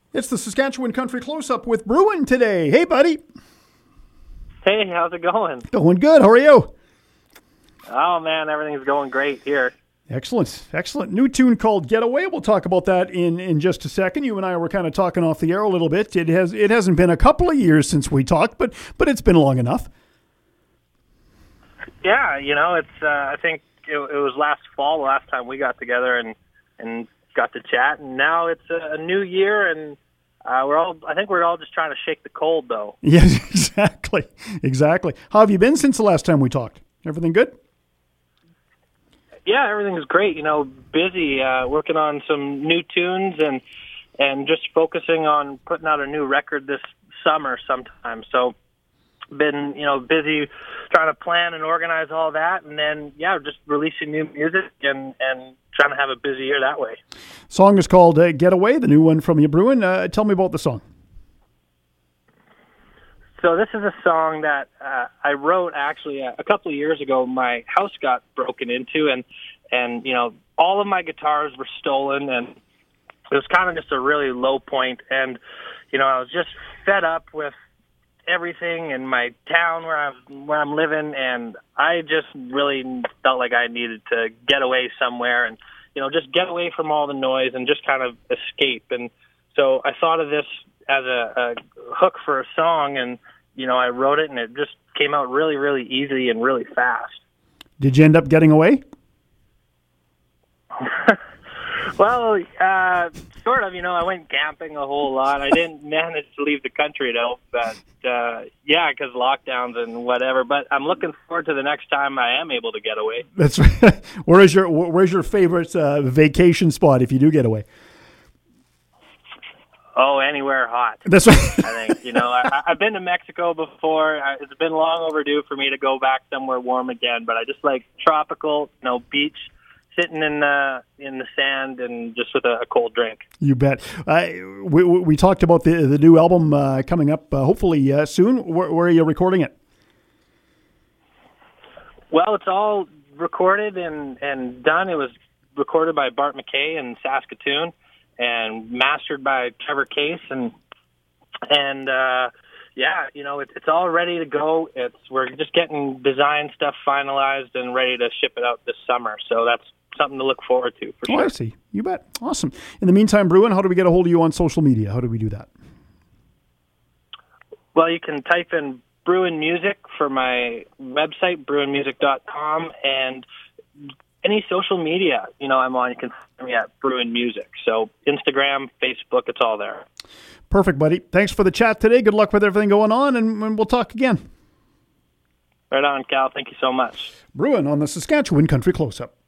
It's the Saskatchewan Country Close-Up with Bruin today. Hey, buddy. Hey, how's it going? Going good. How are you? Oh, man, everything's going great here. Excellent. Excellent. New tune called Getaway. We'll talk about that in just a second. You and I were kind of talking off the air a little bit. It hasn't been a couple of years since we talked, but it's been long enough. Yeah, it's I think it was last fall, the last time we got together and got to chat, and now it's a new year, and I think we're all just trying to shake the cold, though. Yes, exactly. How have you been since the last time we talked? Everything good? Yeah, everything's great. Busy working on some new tunes and just focusing on putting out a new record this summer sometime. So been busy trying to plan and organize all that, and then just releasing new music and trying to have a busy year that way. Song is called Getaway, the new one from you, Bruin. Tell me about the song. So this is a song that I wrote actually a couple of years ago. My house got broken into, and all of my guitars were stolen, and it was kind of just a really low point. And I was just fed up with everything in my town where I'm living, and I just really felt like I needed to get away somewhere and just get away from all the noise and just kind of escape. And so I thought of this as a hook for a song, and I wrote it, and it just came out really, really easy and really fast. Did you end up getting away? Well, sort of. I went camping a whole lot. I didn't manage to leave the country, though, but because lockdowns and whatever. But I'm looking forward to the next time I am able to get away. That's right. Where's your favorite vacation spot if you do get away? Oh, anywhere hot. That's right. I think, I've been to Mexico before. It's been long overdue for me to go back somewhere warm again, but I just like tropical, beach, sitting in the sand and just with a cold drink. You bet. We talked about the new album coming up hopefully soon. Where are you recording it? Well, it's all recorded and done. It was recorded by Bart McKay in Saskatoon and mastered by Trevor Case, and it's all ready to go. We're just getting design stuff finalized and ready to ship it out this summer. So that's something to look forward to, for sure. I see. You bet. Awesome. In the meantime, Bruin, how do we get a hold of you on social media? How do we do that? Well, you can type in Bruin Music for my website, bruinmusic.com, and any social media, I'm on. You can find me at Bruin Music. So Instagram, Facebook, it's all there. Perfect, buddy. Thanks for the chat today. Good luck with everything going on, and we'll talk again. Right on, Cal. Thank you so much. Bruin on the Saskatchewan Country Close-Up.